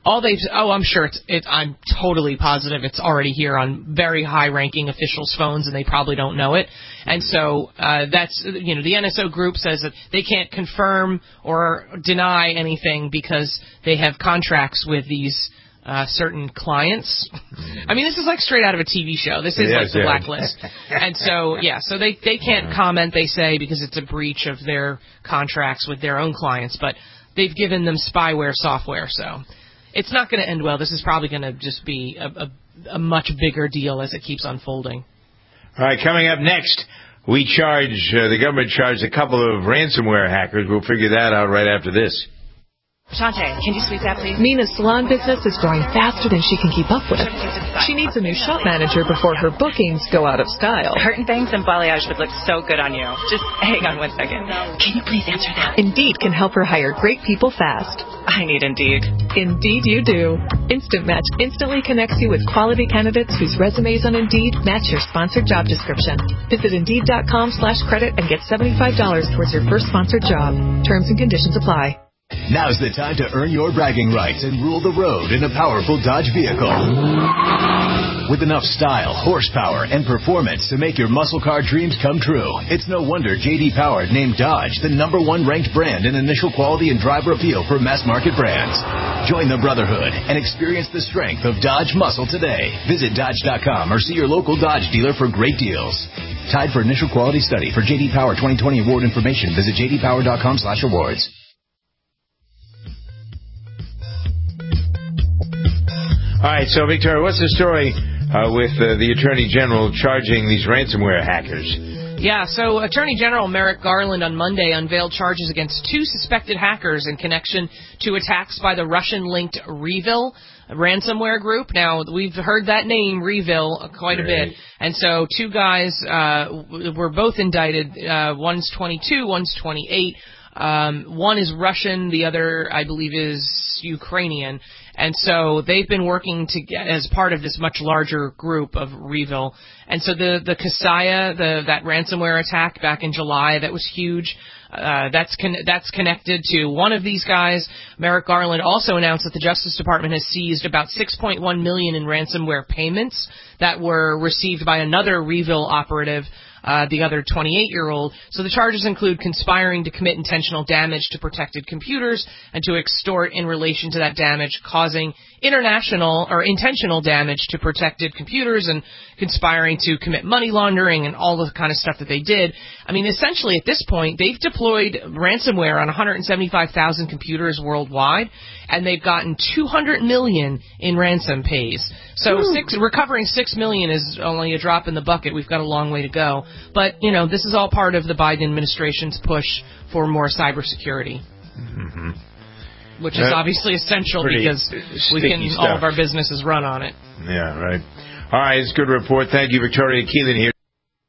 all they've, oh, I'm sure it's, it, I'm totally positive it's already here on very high-ranking officials' phones, and they probably don't know it. And so uh, that's, you know, the N S O group says that they can't confirm or deny anything because they have contracts with these uh, certain clients. I mean, this is like straight out of a T V show. This is Yes, like the yeah. blacklist. And so, yeah, so they, they can't comment, they say, because it's a breach of their contracts with their own clients, but they've given them spyware software, so it's not going to end well. This is probably going to just be a, a, a much bigger deal as it keeps unfolding. All right, coming up next, we charge, uh, the government charged a couple of ransomware hackers. We'll figure that out right after this. Shante, can you speak that, please? Nina's salon business is growing faster than she can keep up with. She needs a new shop manager before her bookings go out of style. Curtain bangs and balayage would look so good on you. Just hang on one second. Can you please answer that? Indeed can help her hire great people fast. I need Indeed. Indeed you do. Instant Match instantly connects you with quality candidates whose resumes on Indeed match your sponsored job description. Visit Indeed.com slash credit and get seventy-five dollars towards your first sponsored job. Terms and conditions apply. Now's the time to earn your bragging rights and rule the road in a powerful Dodge vehicle. With enough style, horsepower, and performance to make your muscle car dreams come true, it's no wonder J D Power named Dodge the number one ranked brand in initial quality and driver appeal for mass market brands. Join the brotherhood and experience the strength of Dodge muscle today. Visit Dodge dot com or see your local Dodge dealer for great deals. Tied for initial quality study. For J D Power twenty twenty award information, visit J D Power dot com slash awards. All right, so, Victoria, what's the story uh, with uh, the Attorney General charging these ransomware hackers? Yeah, so Attorney General Merrick Garland on Monday unveiled charges against two suspected hackers in connection to attacks by the Russian-linked Revil ransomware group. Now, we've heard that name, Revil, quite a bit. And so two guys uh, were both indicted. Uh, one's twenty-two, one's twenty-eight. Um, one is Russian, the other, I believe, is Ukrainian. And so they've been working to get, as part of this much larger group of Revil. And so the, the Kaseya, the, that ransomware attack back in July, that was huge. Uh, that's con- that's connected to one of these guys. Merrick Garland also announced that the Justice Department has seized about six point one million dollars in ransomware payments that were received by another Revil operative, uh, the other twenty-eight-year-old. So the charges include conspiring to commit intentional damage to protected computers and to extort in relation to that damage, causing international or intentional damage to protected computers, and conspiring to commit money laundering and all the kind of stuff that they did. I mean, essentially at this point, they've deployed ransomware on one hundred seventy-five thousand computers worldwide, and they've gotten two hundred million dollars in ransom pays. So six, recovering six million dollars is only a drop in the bucket. We've got a long way to go. But, you know, this is all part of the Biden administration's push for more cybersecurity. Mm-hmm. Which is uh, obviously essential because we can stuff. all of our businesses run on it. Yeah, right. All right, it's a good report. Thank you, Victoria Keelan here.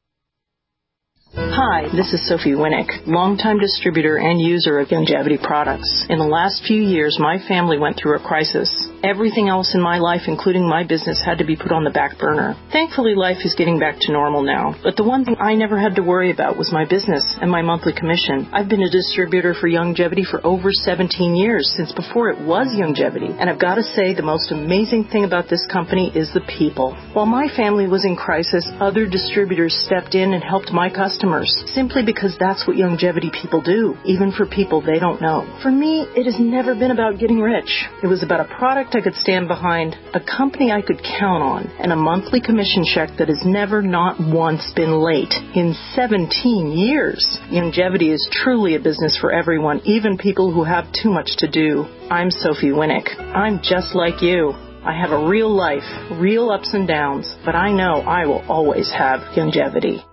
Hi, this is Sophie Winnick, longtime distributor and user of Youngevity products. In the last few years, my family went through a crisis. Everything else in my life, including my business, had to be put on the back burner. Thankfully, life is getting back to normal now. But the one thing I never had to worry about was my business and my monthly commission. I've been a distributor for Youngevity for over seventeen years, since before it was Youngevity. And I've got to say, the most amazing thing about this company is the people. While my family was in crisis, other distributors stepped in and helped my customers, simply because that's what Youngevity people do, even for people they don't know. For me, it has never been about getting rich. It was about a product I could stand behind, a company I could count on, and a monthly commission check that has never not once been late in seventeen years. Youngevity is truly a business for everyone, even people who have too much to do. I'm Sophie Winnick. I'm just like you. I have a real life, real ups and downs, but I know I will always have Youngevity.